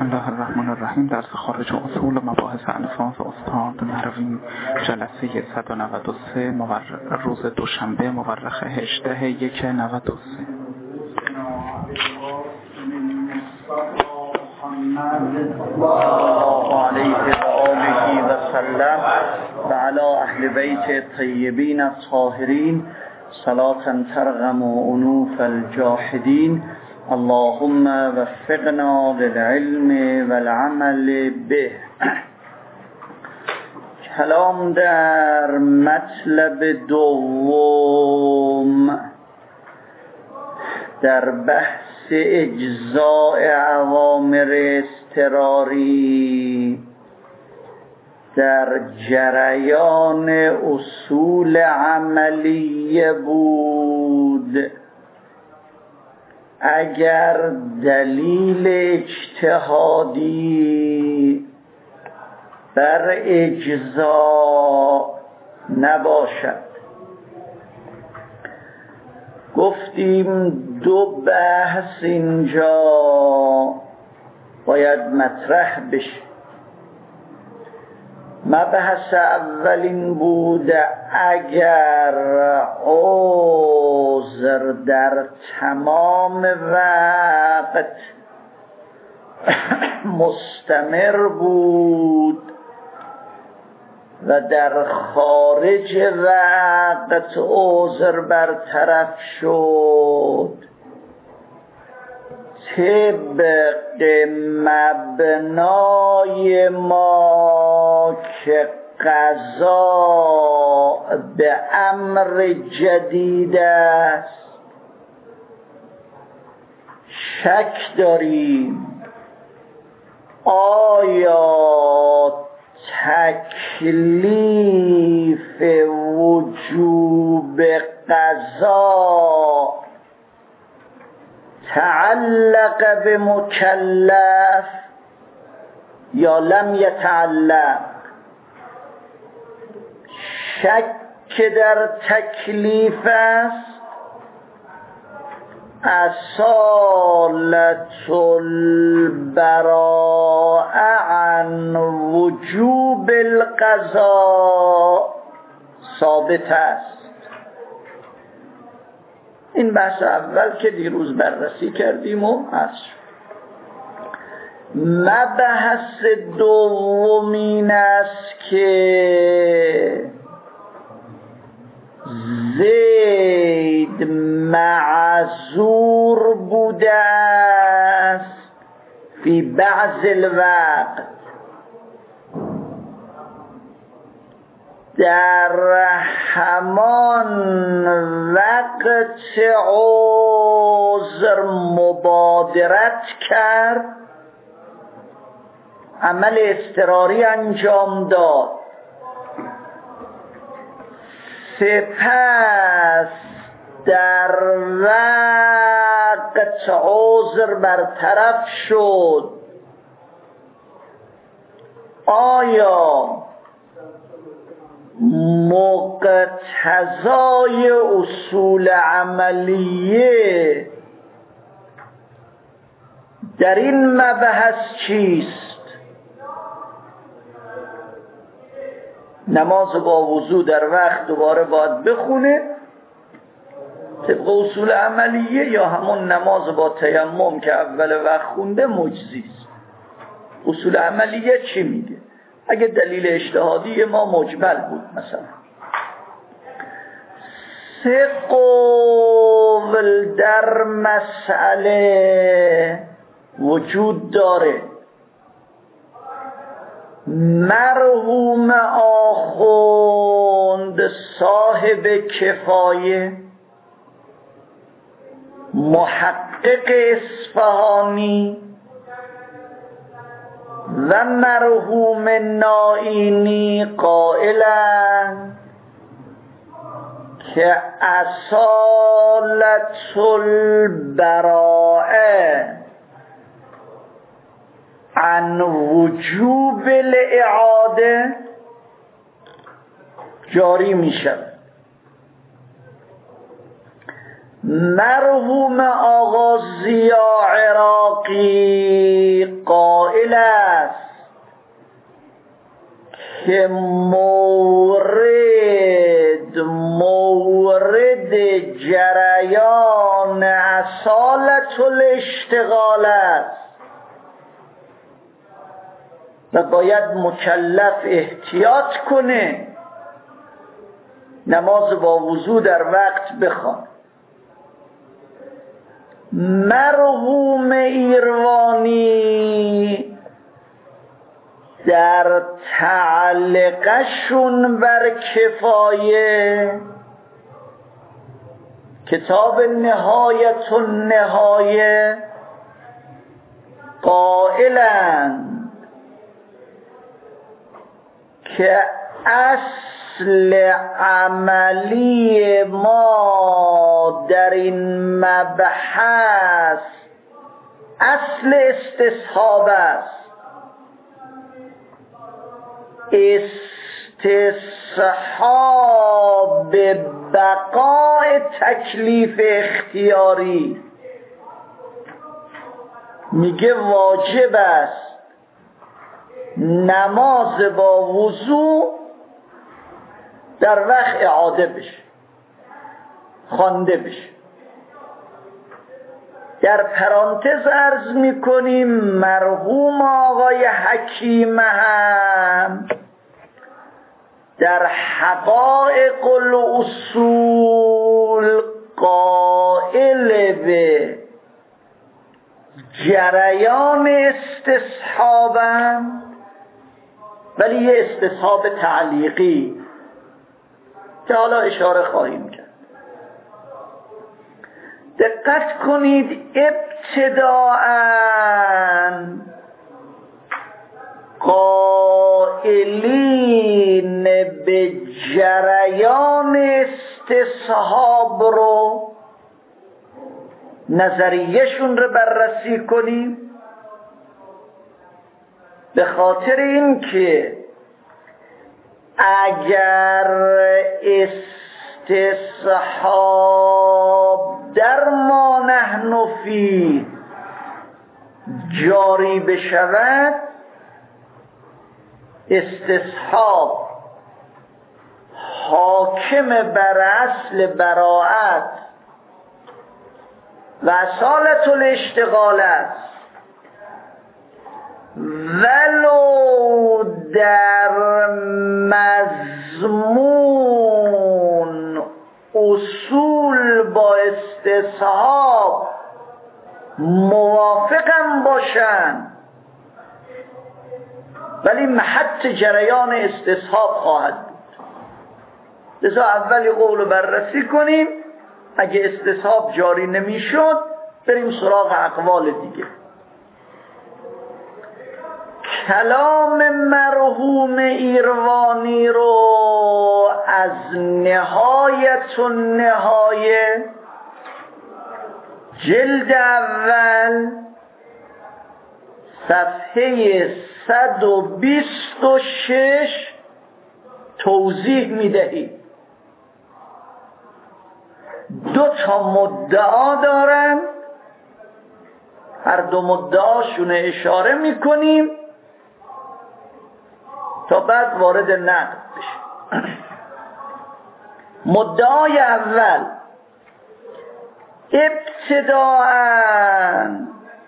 الله الرحمن الرحیم. درس خارج اصول و مباحث الفاظ استاد نروی، جلسه 193 روز دوشنبه مورخ 18/1/93. الله علیه و آله و سلم و علی اهل بیت الطیبین الطاهرین صلاة ترغم انوف الجاحدین. اللهم وفقنا للعلم والعمل به. کلام در مطلب دوم در بحث اجزاء اوامر اضطراری در جریان اصول عملیه بود. اگر دلیل اجتهادی بر اجزا نباشد، گفتیم دو بحث اینجا باید مطرح بشه. مبحث اولین بود اگر عذر در تمام وقت مستمر بود و در خارج وقت عذر برطرف شد، طبق مبنای ما که قضا به امر جدید است، شک داریم آیا تکلیف وجوب قضا تعلق به مکلف یا لم یتعلق. شک در تکلیف است. اصالت البراء عن وجوب القضاء ثابت است. این بحث اول که دیروز بررسی کردیم و هست. مبحث دومین است که زید معذور بوده است فی بعض الوقت، در همان وقت عذر مبادرت کرد، عمل اضطراری انجام داد، سپس در وقت عذر برطرف شد. آیا مقتضای اصول عملیه در این مبحث چیست؟ نماز با وضو در وقت دوباره باید بخونه طبق اصول عملیه، یا همون نماز با تیمم که اول وقت خونده مجزیست؟ اصول عملیه چی میگه؟ اگه دلیل اجتهادی ما مجمل بود مثلا، سه قول در مسئله وجود داره. مرحوم آخوند صاحب کفایه، محقق اصفهانی و مرحوم نائینی قائلند که اصالت البراءه عن وجوب الاعاده جاری می شود. مرحوم آقا ضیا عراقی قائل که مورد جریان اصالت الاشتغال است و باید مکلف احتیاط کنه نماز با وضو در وقت بخوان. مرحوم ایروانی در تعلقشون بر کفایه کتاب نهایت النهایه قائلند که اصل عملی ما در این مبحث اصل استصحاب است. استصحاب بقای تکلیف اختیاری. میگه واجب است نماز با وضو در وقت اعاده بشه، خوانده بشه. در پرانتز عرض میکنیم مرحوم آقای حکیم هم در حقائق الاصول قائل به جریان استصحابم، ولی یه استصحاب تعلیقی که حالا اشاره خواهیم کرد. دقت کنید ابتداءً قائلین به جریان استصحاب رو نظریهشون رو بررسی کنیم، به خاطر این که اگر استصحاب در ما نحن فی جاری بشود، استصحاب حاکم بر اصل براءت و اصالت الاشتغال است، ولو در مضمون اصول با استصحاب موافقم باشن، ولی محط جریان استصحاب خواهد بود. لذا اولی قول بررسی کنیم، اگه استصحاب جاری نمیشد بریم سراغ اقوال دیگه. کلام مرحوم ایروانی رو از نهایت النهایه جلد اول صفحه 126 توضیح میدهید. دو تا مدعا دارن، هر دو مدعاشون اشاره میکنیم تا بعد وارد نقد بشه. مدعای اول، ابتداءً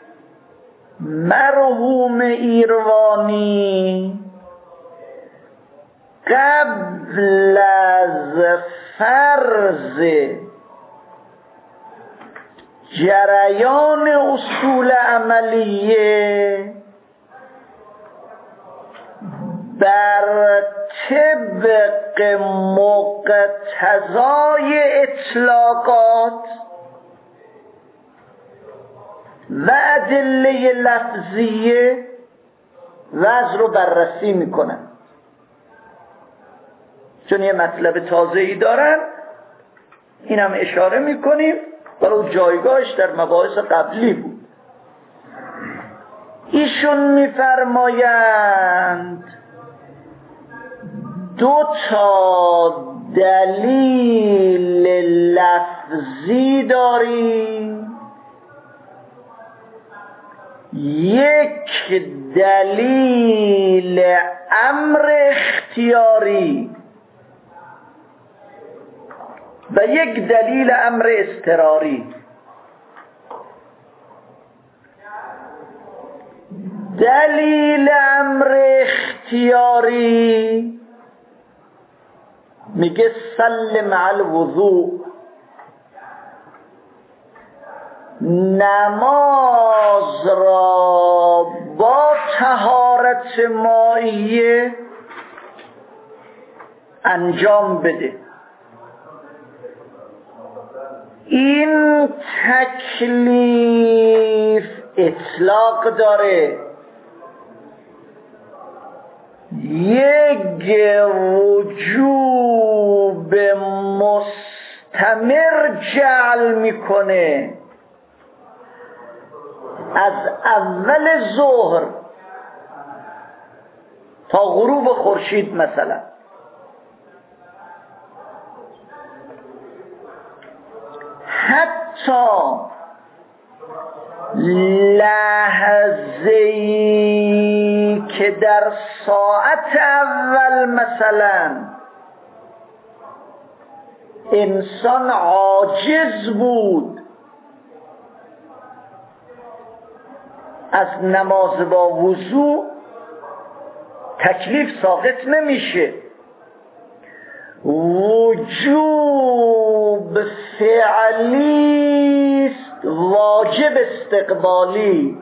مرحوم ایروانی قبل از فرض جریان اصول عملیه بر طبق مقتضای اطلاقات و ادله لفظیه وضع رو بررسی میکنن، چون یه مطلب تازه‌ای دارن. این هم اشاره میکنیم، برای جایگاهش در مباحث قبلی بود. ایشون میفرمایند دو تا دلیل لفظی داریم، یک دلیل امر اختیاری و یک دلیل امر اضطراری. دلیل امر اختیاری میگه صل مع الوضوء، نماز را با طهارت مائیه انجام بده. این تکلیف اطلاق داره، یک وجوب مستمر جعل میکنه از اول ظهر تا غروب خورشید مثلا. حتی لحظه‌ای که در ساعت اول مثلا انسان عاجز بود از نماز با وضو، تکلیف ساقط نمیشه، وجوب فعلی است، واجب استقبالی.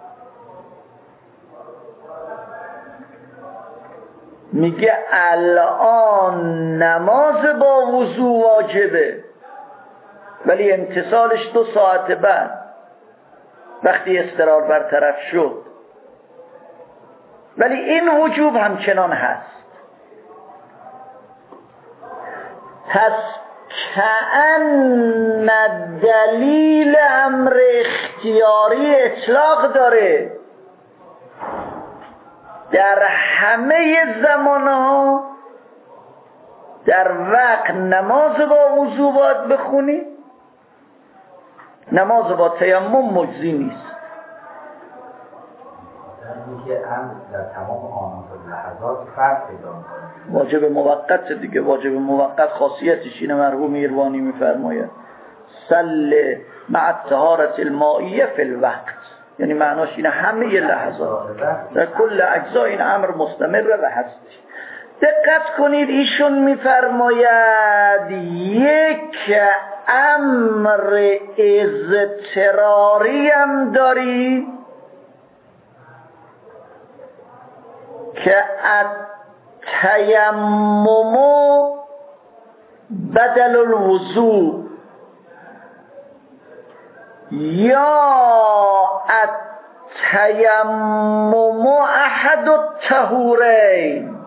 میگه الان نماز با وضو واجبه، ولی امتصالش 2 ساعت بعد وقتی اضطرار برطرف شد، ولی این وجوب همچنان هست. پس کأن دلیل امر اختیاری اطلاق داره، در همه زمانها در وقت نماز با وضو باید بخونی، نماز با تیمم مجزی نیست. که امر در تمام آنات و لحظات فرق پیدا می‌کنه. واجب موقت دیگه، واجب موقت خاصیتش اینه، مرحوم ایروانی میفرماید صل مع الطهارة المائیه فی الوقت، یعنی معناش اینه همه لحظات در کل اجزا این امر مستمر و هستش. دقت کنید ایشون میفرماید یک امر اضطراری هم داری که التیمم بدل الوضوء یا التیمم احد الطهورین.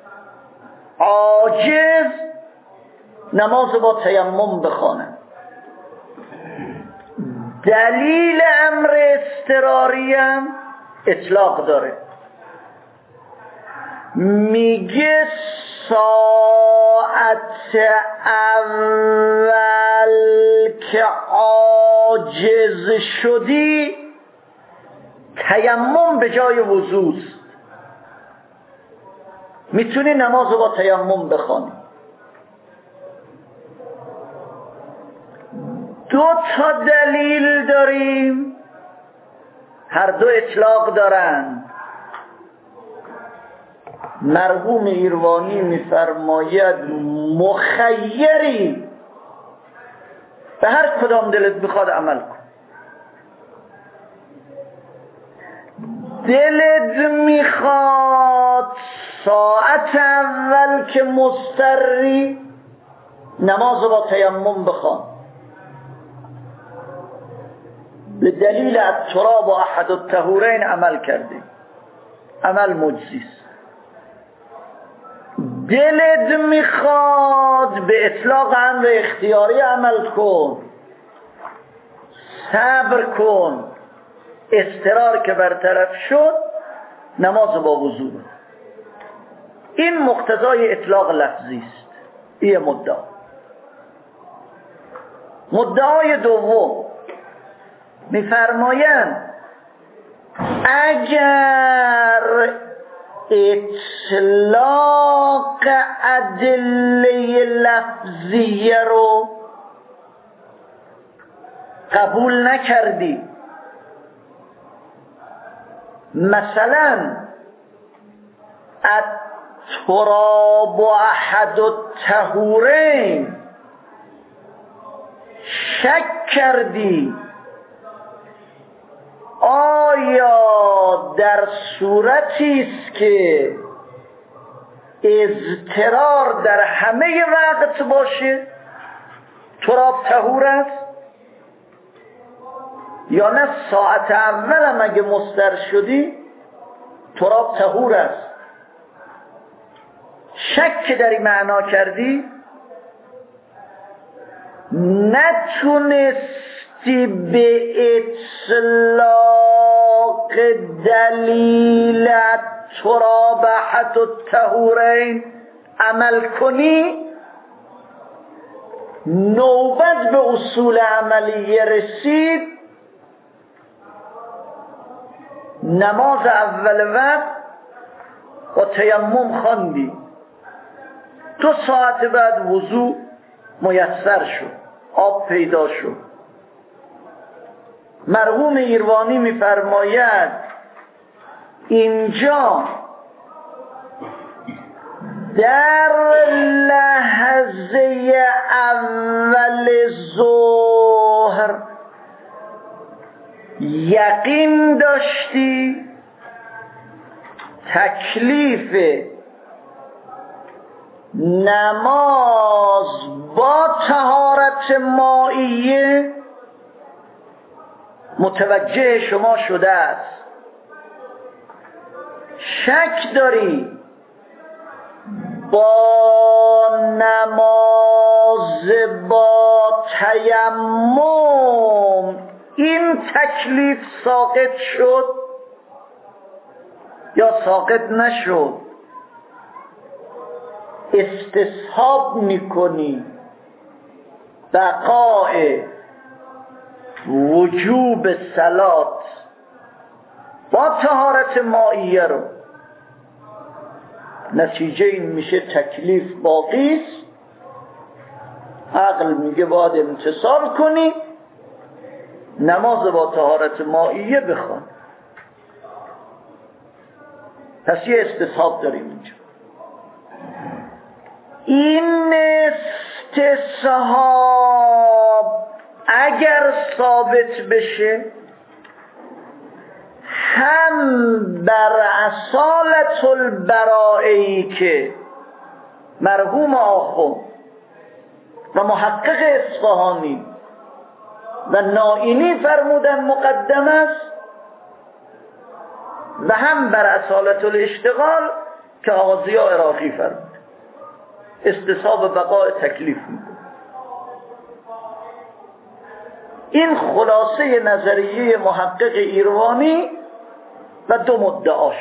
عاجز نماز با تیمم بخوانه. دلیل امر اضطراری هم اطلاق داره، میگه ساعت اول که عاجز شدی تیمم به جای وضوست، میتونی نماز رو با تیمم بخوانی. 2 تا دلیل داریم، هر دو اطلاق دارن. مرحوم ایروانی میفرماید مخیری، به هر کدام دلت بخواد عمل کن. دلت میخواد ساعت اول که مضطری نماز با تیمم بخوان، به دلیل التراب و احد الطهورین عمل کرده، عمل مجزیست. دلت میخواد به اطلاق امر اختیاری عمل کن، صبر کن، اضطرار که برطرف شد نماز با وضو. این مقتضای اطلاق لفظی است. این مدعای دوم میفرمایند اگر اطلاق ادله لفظیه رو قبول نکردی، مثلا التراب احد الطهورین، شک کردی آیا در صورتی است که اضطرار در همه وقت باشه تراب طهور است، یا نه ساعت اول هم اگه مضطر شدی تراب طهور است. شک در این معنا کردی، نتونستی به اطلاق دلیل تراب احد الطهورین عمل کنی، نوبت به اصول عملیه رسید، نماز اول وقت با تیمم خواندی، 2 ساعت بعد وضو میسر شد، آب پیدا شد. مرحوم ایروانی میفرماید اینجا در لحظه اول ظهر یقین داشتی تکلیف نماز با طهارت مائیه متوجه شما شده است، شک داری با نماز با تیمم این تکلیف ساقط شد یا ساقط نشد، استصحاب میکنی بقای وجوب صلات با طهارت مائیه رو. نتیجه این میشه تکلیف باقی است، عقل میگه باید امتثال کنی، نماز با طهارت مائیه بخوان. پس یه استصحاب داریم اینجا. این استصحاب اگر ثابت بشه هم بر اصالت البرائه‌ای که مرحوم آخوند و محقق اصفهانی و نائینی فرمودن مقدم است، و هم بر اصالت الاشتغال که آقا ضیاء عراقی فرمود استصحاب بقای تکلیف میکنه. این خلاصه نظریه محقق ایروانی و 2 مدعاش.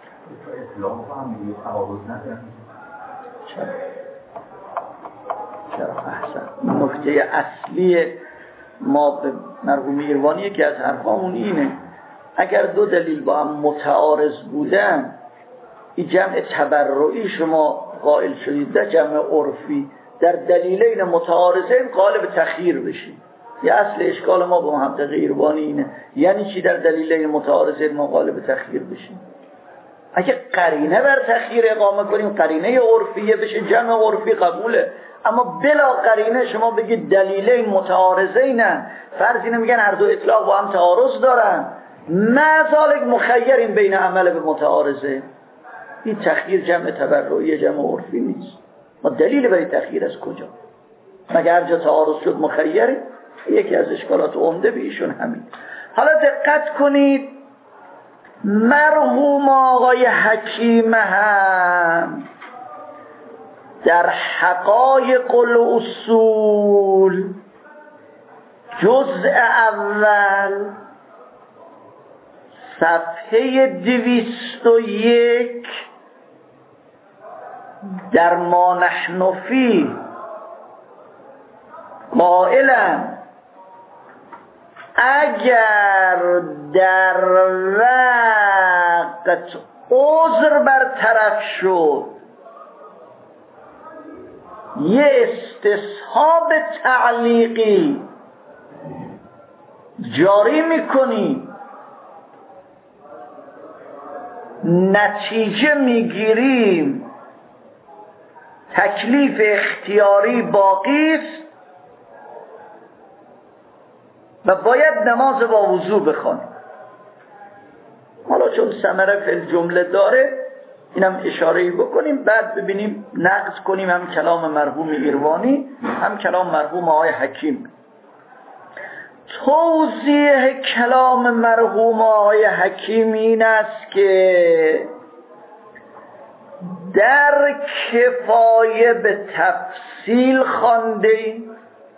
چرا احسن. نکته اصلی ما به مرحوم ایروانی که از حرفامون اینه اگر 2 دلیل با هم متعارض بودن، این جمع تبرعی شما قائل شدید در جمع عرفی در دلیلین متعارضین قالب تخییر بشید. یه اصل اشکال ما با محقق ایروانی اینه، یعنی چی در دلیلین متعارضین ما قالب تخییر بشیم؟ اگه قرینه بر تخییر اقامه کنیم، قرینه عرفیه بشه، جمع عرفی قبوله، اما بلا قرینه شما بگید دلیلین متعارضینن، فرض اینو میگن هر 2 اطلاق با هم تعارض دارن، مازالک مخیرین بین عمل به متعارضه، این تخییر جمع تبرعی جمع عرفی نیست. ما دلیل برای تخییر از کجا؟ مگر هر جا تعارض شد مخیره؟ یکی از اشکالات عمده به ایشون همین. حالا دقت کنید، مرحوم آقای حکیم هم در حقایق الاصول جزء اول صفحه 201 در ما نحن فیه قائلا اگر در وقت عذر برطرف شد یه استصحاب تعلیقی جاری میکنی، نتیجه میگیریم تکلیف اختیاری باقی است و باید نماز با وضو بخوانیم. حالا چون ثمره فی الجمله داره اینم اشاره‌ای بکنیم، بعد ببینیم نقد کنیم هم کلام مرحوم ایروانی هم کلام مرحوم آقای حکیم. توضیح کلام مرحوم آقای حکیم این است که در کفایه به تفصیل خوانده‌ایم.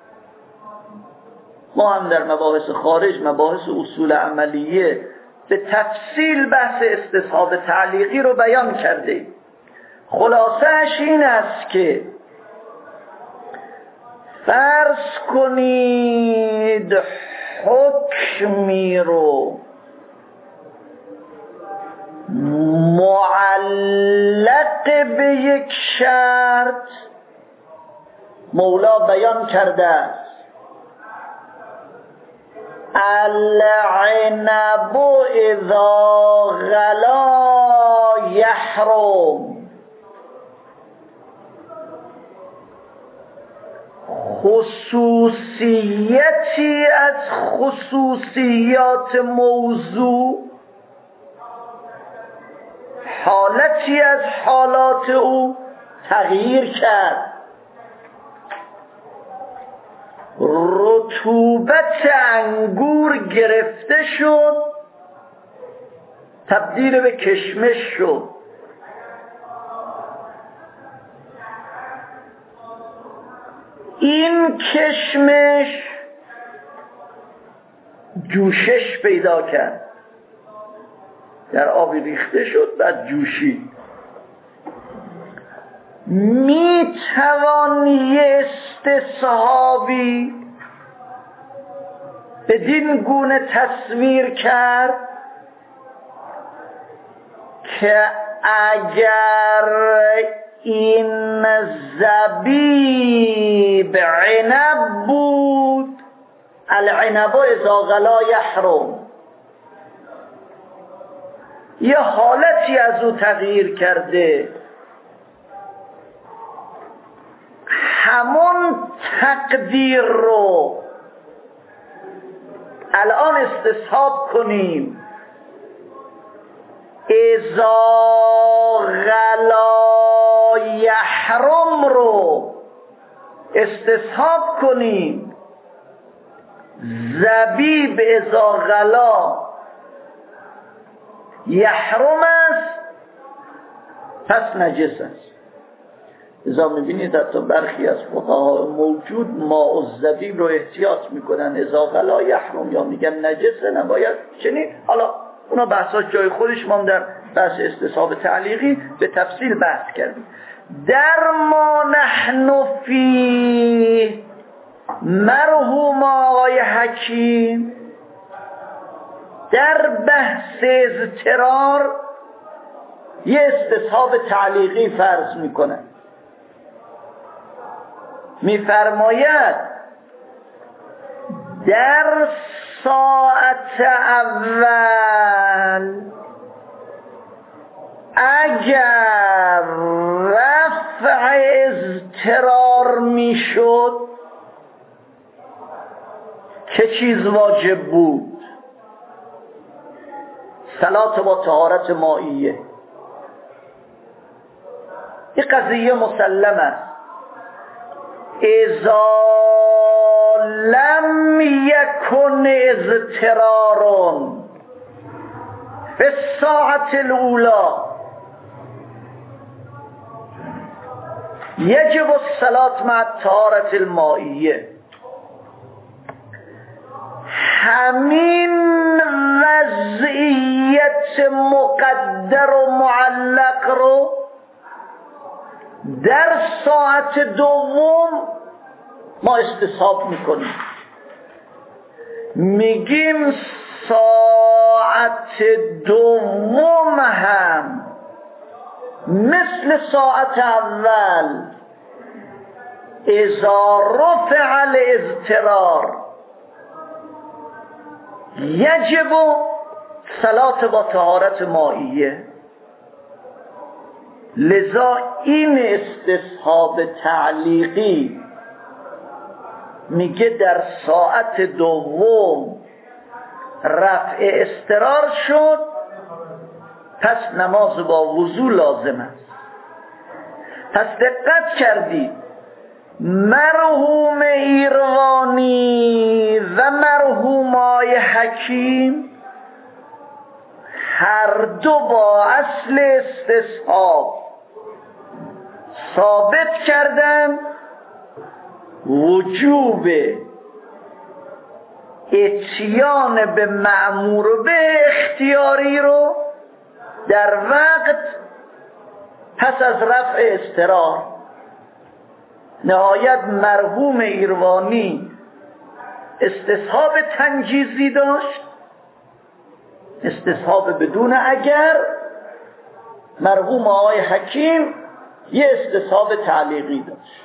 ما هم در مباحث خارج، مباحث اصول عملیه، به تفصیل بحث استصحاب تعلیقی رو بیان کرده‌ایم. خلاصه‌اش این است که فرض کنید حکمی رو معلق به یک شرط مولا بیان کرده است: العنب اذا غلا یحرم. خصوصیتی از خصوصیات موضوع، حالتی از حالات او تغییر کرد. رطوبت انگور گرفته شد، تبدیل به کشمش شد. این کشمش جوشش پیدا کرد، در آبی ریخته شد بعد جوشید. میتوان یه استصحابی بدین گونه تصویر کرد که اگر این زبیب عنب بود، العنب اذا غلا یحرم، یه حالتی از او تغییر کرده، همون تقدیر رو الان استصحاب کنیم. اذا غلا یحرم رو استصحاب کنیم. زبیب اذا غلا یحرم است، پس نجس است. اذا میبینید حتی برخی از فقها موجود ماء الزبیب رو احتیاط میکنن، اذا غلا یحرم، یا میگن نجسه نباید چنین. حالا اونا بحثاش جای خودش، ما در بحث استصحاب تعلیقی به تفصیل بحث کردیم. در ما نحن فی مرحوم آقای حکیم در بحث اضطرار یه استصحاب تعلیقی فرض میکنه. میفرماید در ساعت اول اگر رفع اضطرار میشد، چه چیز واجب بود؟ صلات با طهارت مائیه. این قضیه مسلم است. اذا لم یکن اضطرار فی الساعة الاولی یجب الصلاة مع الطهارة المائیه. همین وضعیت مقدر و معلق رو در ساعت دوم ما استصحاب میکنیم. میگیم ساعت دوم هم مثل ساعت اول اذا رفع الاضطرار یجب صلاة با طهارت مائیه. لذا این استصحاب تعلیقی میگه در ساعت دوم رفع اضطرار شد، پس نماز با وضو لازم است. پس دقت کردید مرحوم ایروانی و مرحوم آقای حکیم هر دو با اصل استصحاب ثابت کردن وجوب اتیان به مأمور به اختیاری رو در وقت پس از رفع اضطرار. نهایت مرحوم ایروانی استصحاب تنجیزی داشت، استصحاب بدون اگر. مرحوم آقای حکیم یه استصحاب تعلیقی داشت.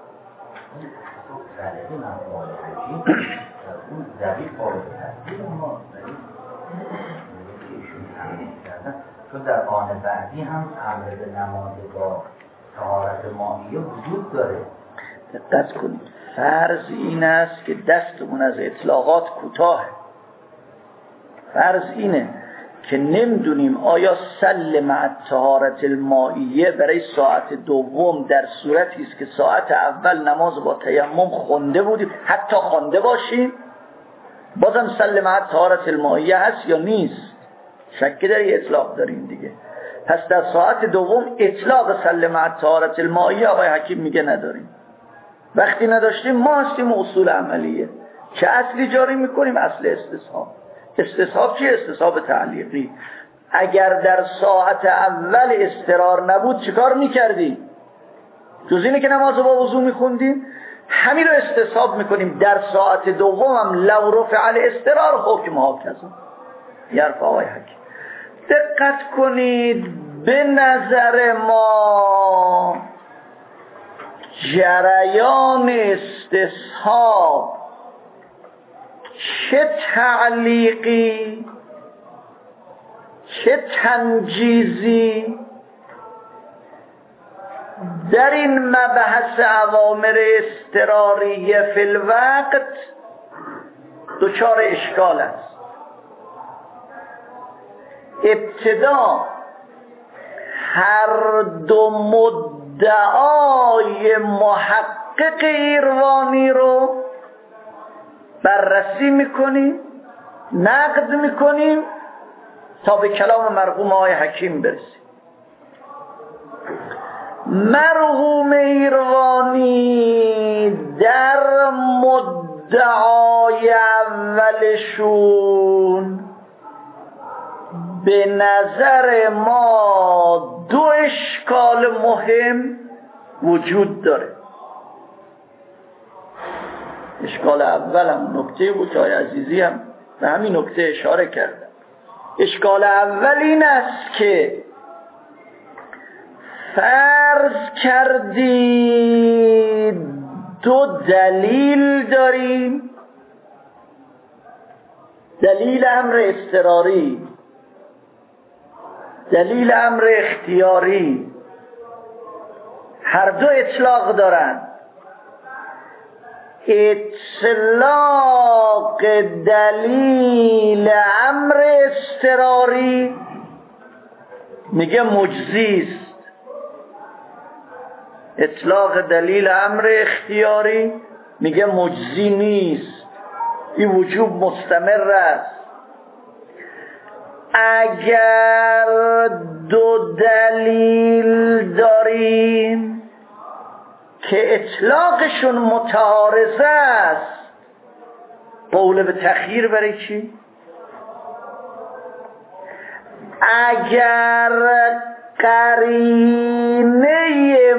چون در آن بعدی هم امر به نماز با طهارت مائیه وجود داره. دقت کنید فرض این است که دستمون از اطلاقات کوتاه. فرض اینه که نمیدونیم آیا سل مع طهارت المائیه برای ساعت دوم در صورتی است که ساعت اول نماز با تیمم خونده بودیم، حتی خونده باشیم بازم سل مع طهارت المائیه هست یا نیست؟ شکی در اطلاق داریم دیگه. پس در ساعت دوم اطلاق سل مع طهارت المائیه آقای حکیم میگه نداریم. وقتی نداشتیم ما هستیم اصول عملیه که اصلی جاری میکنیم، اصل استصحاب. استصحاب چیه؟ استصحاب تعلیقی. اگر در ساعت اول استقرار نبود چیکار میکردیم؟ جز اینه که نماز با وضو میخوندیم، همین رو استصحاب میکنیم در ساعت دوم هم لو رفع الاستقرار حکم هاکذا. یرفع آقای حکیم. دقت کنید به نظر ما جریان استصحاب چه تعلیقی چه تنجیزی در این مبحث اوامر اضطراریه فی الوقت دچار اشکال است. ابتدا هر دو مدعای محقق ایروانی رو بررسی میکنیم، نقد میکنیم تا به کلام مرحوم آقای حکیم برسیم. مرحوم ایروانی در مدعای اولشون به نظر ما دو اشکال مهم وجود داره. اشکال اول هم نکته بود که آقای عزیزی هم به همین نکته اشاره کردن. اشکال اول این است که فرض کردید دو دلیل داریم، دلیل امر اضطراری، دلیل امر اختیاری، هر دو اطلاق دارن. اطلاق دلیل امر اضطراری میگه مجزی است، اطلاق دلیل امر اختیاری میگه مجزی نیست، این وجوب مستمر است. اگر دو دلیل داریم که اطلاقشون متعارض است، قول به تخییر برای چی؟ اگر قرینه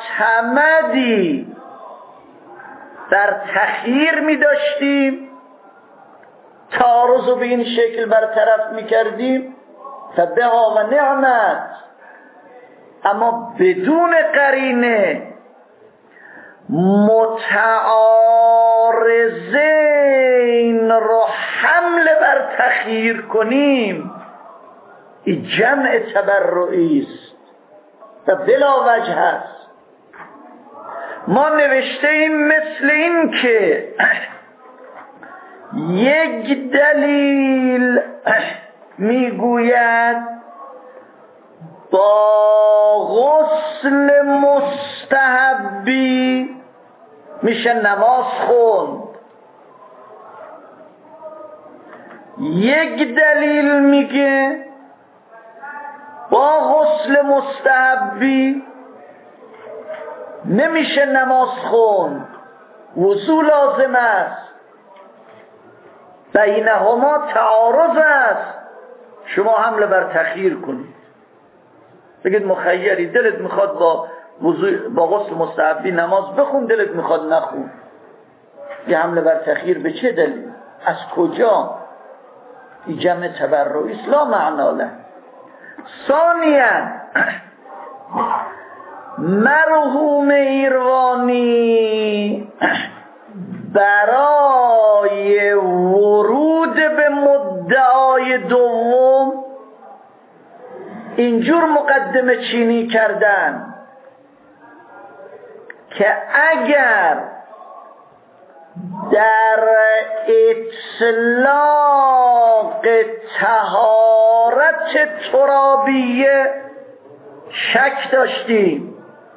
معتمدی در تخییر می داشتیم تعارض رو به این شکل برطرف میکردیم فبها و نعمت، اما بدون قرینه متعارضین رو حمله بر تخییر کنیم، این جمع تبرعی است و بلا وجه است. ما نوشته ایم مثل این که یک دلیل میگوید با غسل مستحبی میشه نماز خوند، یک دلیل میگه با غسل مستحبی نمیشه نماز خوند، وضو لازم است، بینهما تعارض است، شما حمله بر تخییر کنید، بگید مخیری، دلت میخواد با غسل مستحبی نماز بخون، دلت میخواد نخون. یه حمله بر تخییر به چه دلیل؟ از کجا؟ این جمع تبرعی لا معنا له. ثانیاً مرحوم ایروانی برای ورود به مدعای دوم اینجور مقدمه چینی کردن که اگر در اطلاق طهارت ترابیه شک داشتیم،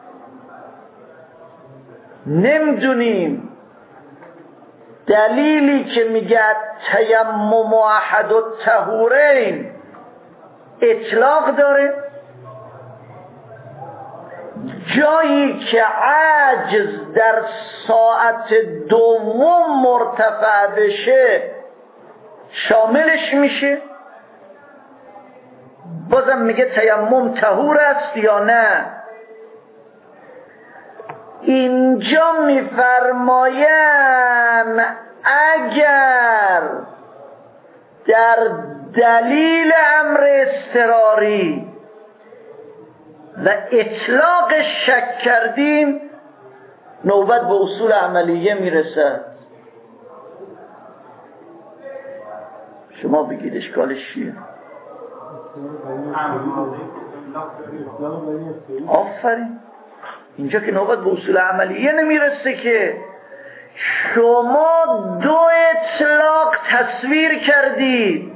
نمیدونیم دلیلی که میگه تیمم احد الطهورین اطلاق داره، جایی که عجز در ساعت دوم مرتفع بشه شاملش میشه، بازم میگه تیمم طهور است یا نه. اینجا میفرماین اگر در دلیل امر اضطراری و اطلاق شک کردیم نوبت به اصول عملیه میرسد. شما بگید اشکالش چیه؟ آفرین، اینجا که نوبت به اصول عملیه نمیرسه که شما دو اطلاق تصویر کردید،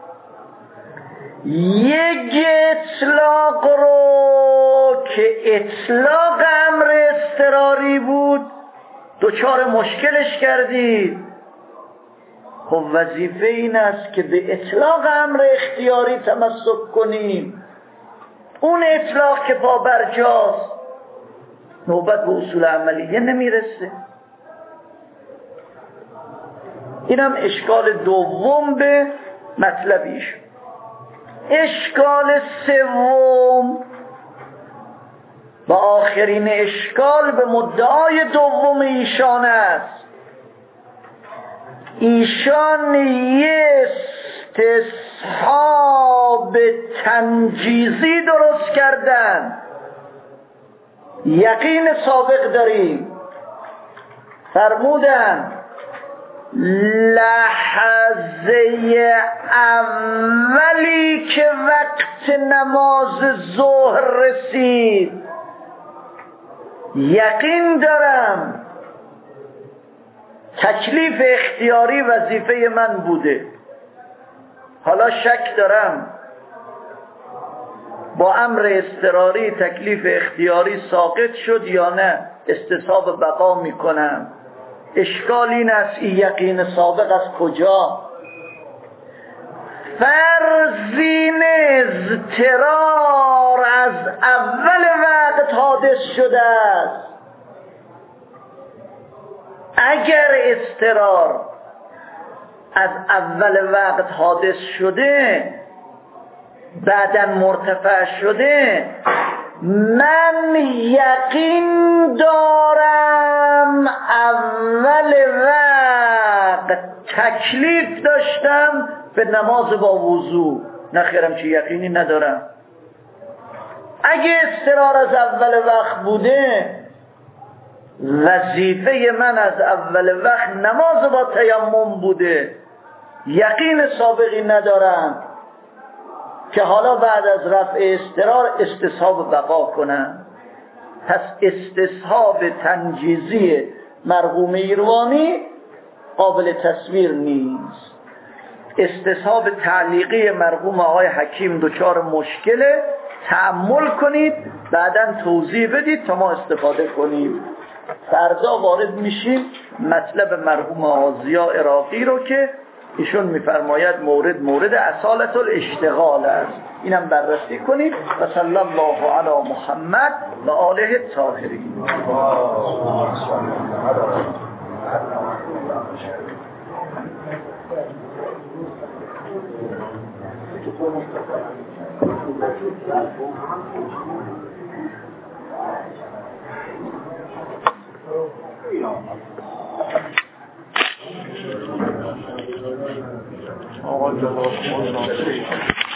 یک اطلاق رو که اطلاق امر اضطراری بود دوچار مشکلش کردید. خب وظیفه این است که به اطلاق امر اختیاری تمسک کنیم، اون اطلاق که پا برجاست نوبت به اصول عملیه نمیرسه. اینم اشکال دوم به مطلبیش. اشکال سوم و آخرین اشکال به مدعای دوم ایشان است. ایشان یه استصحاب تنجیزی درست کردن. یقین سابق داریم، فرمودن لحظه اولی که وقت نماز ظهر رسید یقین دارم تکلیف اختیاری وظیفه من بوده، حالا شک دارم با امر اضطراری تکلیف اختیاری ساقط شد یا نه، استصحاب بقا میکنم. اشکال این است این یقین سابق از کجا؟ فرضین اضطرار از اول وقت حادث شده است. اگر اضطرار از اول وقت حادث شده بعداً مرتفع شده، من یقین دارم اول وقت تکلیف داشتم به نماز با وضو، نخیرم چه یقینی ندارم. اگه اضطرار از اول وقت بوده، وظیفه من از اول وقت نماز با تیمم بوده، یقین سابقی ندارم که حالا بعد از رفع اضطرار استصحاب بقا کنم. پس استصحاب تنجیزی مرحوم ایروانی قابل تصویر نیست. استصحاب تعلیقی مرحوم آقای حکیم دچار مشکله، تأمل کنید بعداً توضیح بدید تا ما استفاده کنیم. فردا وارد میشیم مطلب مرحوم آزیا عراقی رو که ایشون میفرماید مورد اصالت الاشتغال است. اینم بررسی کنید. و صلی الله علی محمد و آله الطاهرین. آقا جزاکم الله خیر.